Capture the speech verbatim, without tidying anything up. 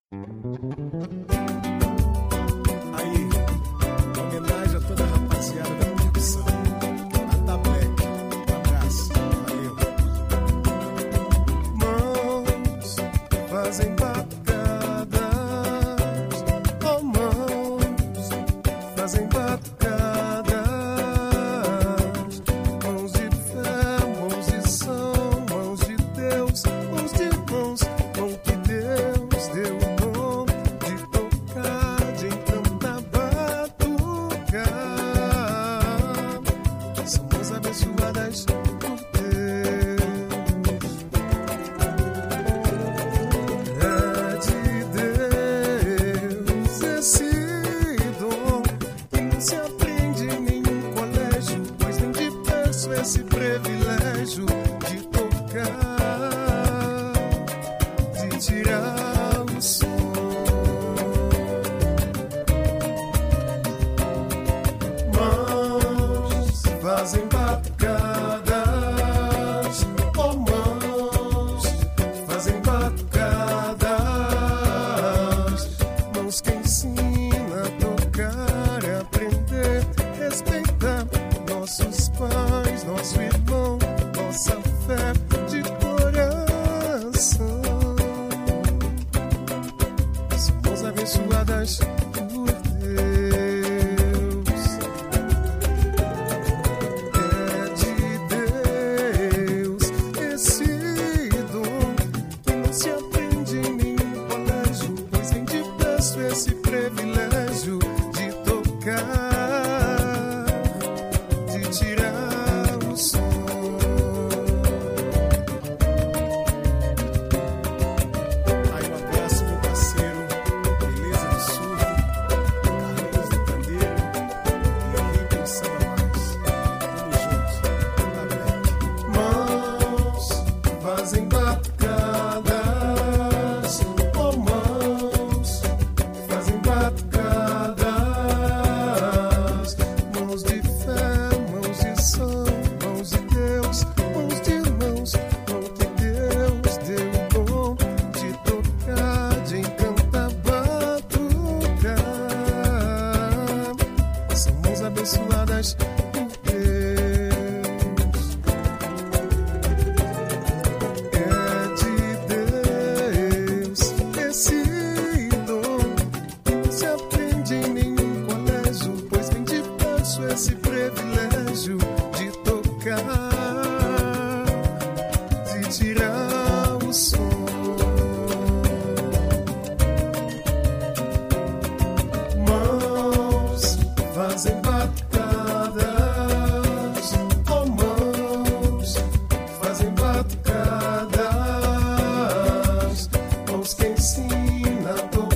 Aí, homenagem a toda a rapaziada da produção. Tata Black, um abraço, valeu. Mãos fazem batucadas, oh mãos fazem batucadas, mãos de fé, mãos de são, mãos de Deus, mãos de mãos, mão que Deus deu o dom de tocar, de encantar, batucar. Somos abençoadas por Deus. É de Deus esse dom que não se aprende em nenhum colégio, pois nem de berço esse privilégio de tocar, de tirar o som. Mãos fazem batucadas, oh mãos fazem batucadas, mãos que ensina a tocar, a aprender, respeitar nossos pais, nosso irmão, nossa fé de coração. Somos abençoadas por Deus. É de Deus esse dom que não se aprende em nenhum colégio, pois nem de berço esse privilégio de tocar, de tirar o som. Aí um abraço, meu parceiro, beleza do sul, Carlinhos do Candeiro e Henrique do Samba Mais. Tamo junto, tá Black. Mãos fazem batucadas, oh mãos fazem batucadas, mãos de fé, mãos de são, mãos de Deus, mãos de irmãos, mão que Deus deu o dom de tocar, de encantar, batucar. Somos abençoadas por Deus. É de Deus esse dom que não se aprende em nenhum colégio, pois nem de berço esse privilégio de tocar, de tirar o som. Mãos fazem batucadas, oh mãos fazem batucadas, mãos que ensina a tocar,